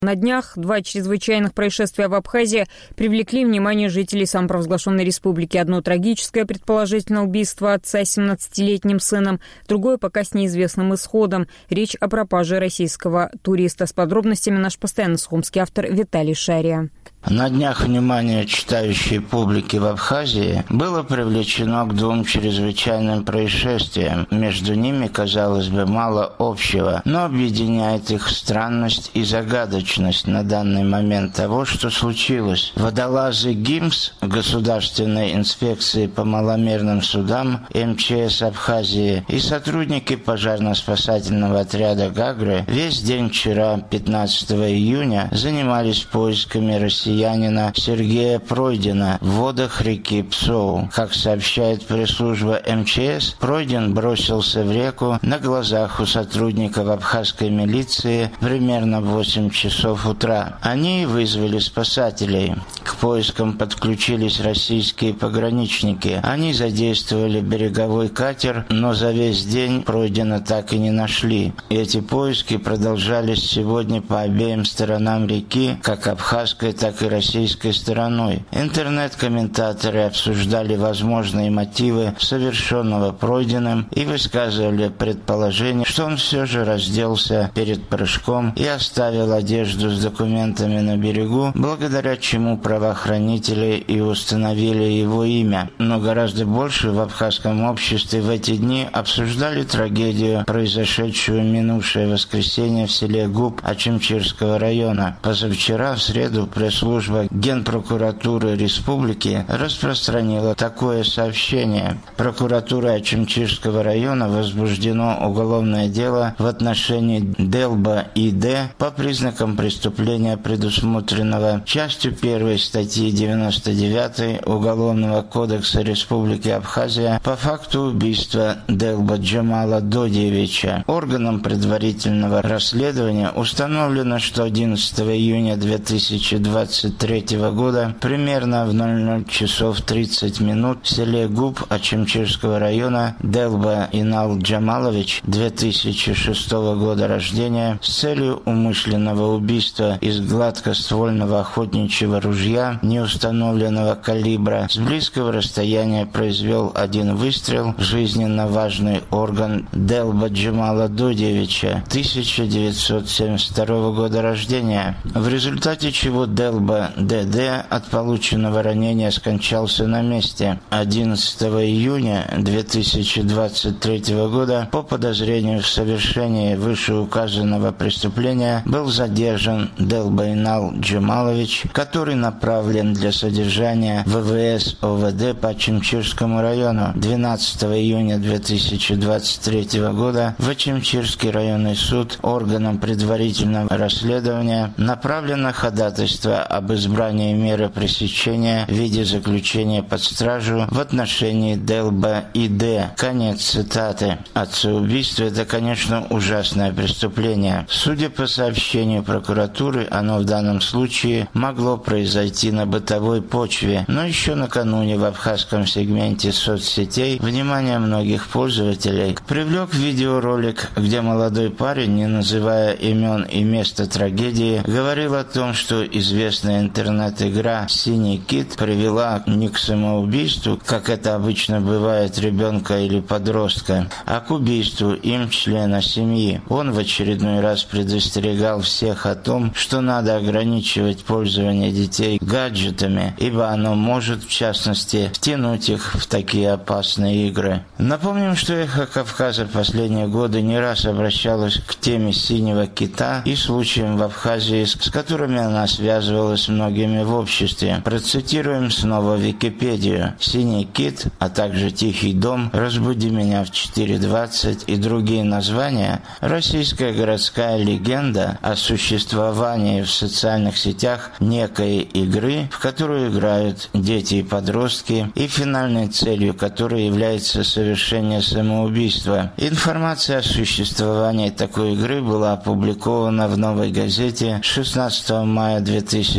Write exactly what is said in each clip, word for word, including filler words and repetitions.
На днях два чрезвычайных происшествия в Абхазии привлекли внимание жителей самопровозглашенной республики. Одно трагическое, предположительно, убийство отца с семнадцатилетним сыном, другое пока с неизвестным исходом. Речь о пропаже российского туриста. С подробностями наш постоянно сухумский автор Виталий Шария. На днях внимание читающей публики в Абхазии было привлечено к двум чрезвычайным происшествиям. Между ними, казалось бы, мало общего, но объединяет их странность и загадочность на данный момент того, что случилось. Водолазы ГИМС, Государственной инспекции по маломерным судам, эм че эс Абхазии и сотрудники пожарно-спасательного отряда «Гагры» весь день вчера, пятнадцатого июня, занимались поисками россиян Сергея Пройдина в водах реки Псоу. Как сообщает пресс-служба эм че эс, Пройдин бросился в реку на глазах у сотрудников абхазской милиции примерно в восемь часов утра. Они вызвали спасателей. К поискам подключились российские пограничники. Они задействовали береговой катер, но за весь день Пройдина так и не нашли. Эти поиски продолжались сегодня по обеим сторонам реки, как абхазской, так и российской стороной. Интернет-комментаторы обсуждали возможные мотивы совершенного Пройдиным и высказывали предположение, что он все же разделся перед прыжком и оставил одежду с документами на берегу, благодаря чему правоохранители и установили его имя. Но гораздо больше в абхазском обществе в эти дни обсуждали трагедию, произошедшую минувшее воскресенье в селе Губ Очимчирского района. Позавчера, в среду, пресс-служба Генпрокуратуры Республики распространила такое сообщение. Прокуратурой Очимчирского района возбуждено уголовное дело в отношении Делба И Д по признакам преступления, предусмотренного частью первой статьи девяносто девятой Уголовного кодекса Республики Абхазия по факту убийства Делба Джамала Додиевича. Органом предварительного расследования установлено, что одиннадцатого июня две тысячи двадцать третьего года примерно в ноль ноль часов тридцать минут в селе Губ Очимчирского района Делба Инал Джамалович, две тысячи шестого года рождения, с целью умышленного убийства из гладкоствольного охотничьего ружья неустановленного калибра с близкого расстояния произвел один выстрел в жизненно важный орган Делба Джамала Додиевича, тысяча девятьсот семьдесят второго года рождения, в результате чего Делба Д Д от полученного ранения скончался на месте. одиннадцатого июня две тысячи двадцать третьего года по подозрению в совершении вышеуказанного преступления был задержан Делба Инал Джамалович, который направлен для содержания в вэ вэ эс о вэ дэ по Очимчирскому району. двенадцатого июня две тысячи двадцать третьего года в Очимчирский районный суд органом предварительного расследования направлено ходатайство об избрании меры пресечения в виде заключения под стражу в отношении Делба И Д. Конец цитаты. Отцеубийство – это, конечно, ужасное преступление. Судя по сообщению прокуратуры, оно в данном случае могло произойти на бытовой почве, но еще накануне в абхазском сегменте соцсетей внимание многих пользователей привлек видеоролик, где молодой парень, не называя имен и места трагедии, говорил о том, что известная интернет-игра «Синий кит» привела не к самоубийству, как это обычно бывает ребенка или подростка, а к убийству им члена семьи. Он в очередной раз предостерегал всех о том, что надо ограничивать пользование детей гаджетами, ибо оно может, в частности, втянуть их в такие опасные игры. Напомним, что «Эхо Кавказа» в последние годы не раз обращалось к теме «Синего кита» и случаям в Абхазии, с которыми она связывалась с многими в обществе. Процитируем снова Википедию. «Синий кит», а также «Тихий дом», «Разбуди меня в четыре двадцать» и другие названия – российская городская легенда о существовании в социальных сетях некой игры, в которую играют дети и подростки, и финальной целью которой является совершение самоубийства. Информация о существовании такой игры была опубликована в «Новой газете» шестнадцатого мая две тысячи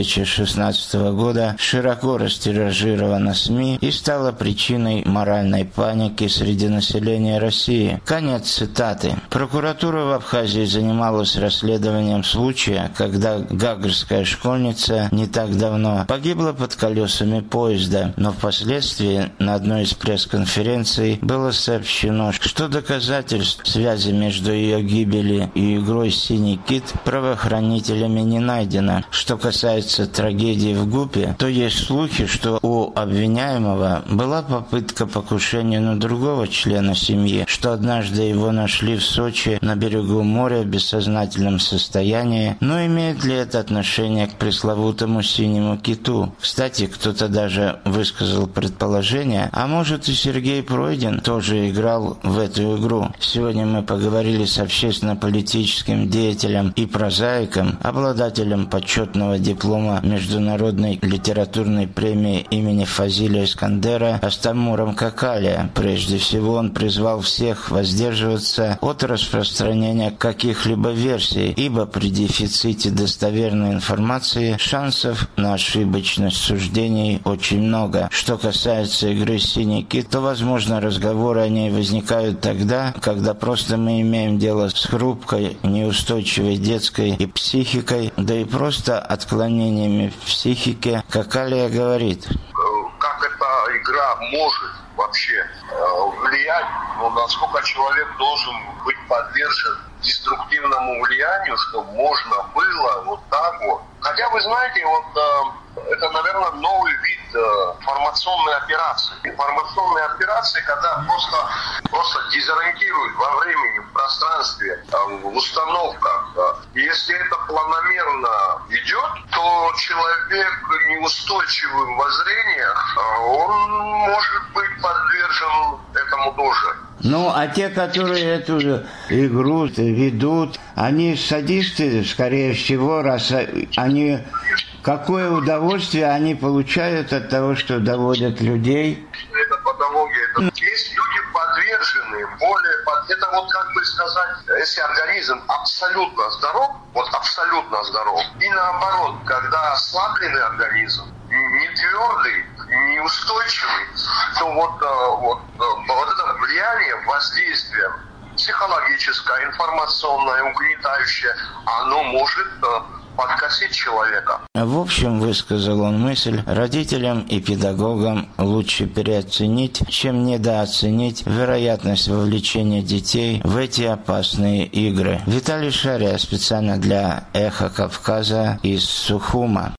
тысячи шестнадцатого года широко растиражирована СМИ и стала причиной моральной паники среди населения России. Конец цитаты. Прокуратура в Абхазии занималась расследованием случая, когда гагрская школьница не так давно погибла под колесами поезда, но впоследствии на одной из пресс-конференций было сообщено, что доказательств связи между ее гибелью и игрой «Синий кит» правоохранителями не найдено. Что касается трагедии в ГУПе, то есть слухи, что у обвиняемого была попытка покушения на другого члена семьи, что однажды его нашли в Сочи на берегу моря в бессознательном состоянии. Но имеет ли это отношение к пресловутому «Синему киту»? Кстати, кто-то даже высказал предположение, а может и Сергей Пройдин тоже играл в эту игру. Сегодня мы поговорили с общественно-политическим деятелем и прозаиком, обладателем почетного диплома Международной литературной премии имени Фазиля Искандера Астамуром Какалия. Прежде всего он призвал всех воздерживаться от распространения каких-либо версий, ибо при дефиците достоверной информации шансов на ошибочность суждений очень много. Что касается игры «Синий кит», то, возможно, разговоры о ней возникают тогда, когда просто мы имеем дело с хрупкой, неустойчивой детской и психикой, да и просто отклонениями в психике. Какалия говорит: как эта игра может вообще влиять, ну, насколько человек должен быть подвержен деструктивному влиянию, чтобы можно было вот так вот. Хотя, вы знаете, вот это, наверное, новый вид информационной операции. Информационные операции, когда просто, просто дезориентируют во времени, в пространстве, в установках. И если это планомерно идет, то человек неустойчивым в воззрениях, он может быть подвержен этому тоже. Ну, а те, которые эту игру ведут, они садисты, скорее всего, раз они... Какое удовольствие они получают от того, что доводят людей? Это патология. Это... Есть люди подверженные, более... Это вот, как бы сказать, если организм абсолютно здоров, вот абсолютно здоров, и наоборот, когда ослабленный организм, не твердый, неустойчивый, то вот, вот, вот это влияние, воздействие психологическое, информационное, угнетающее, оно может подкосить человека. В общем, высказал он мысль, родителям и педагогам лучше переоценить, чем недооценить вероятность вовлечения детей в эти опасные игры. Виталий Шария специально для «Эхо Кавказа» из Сухума.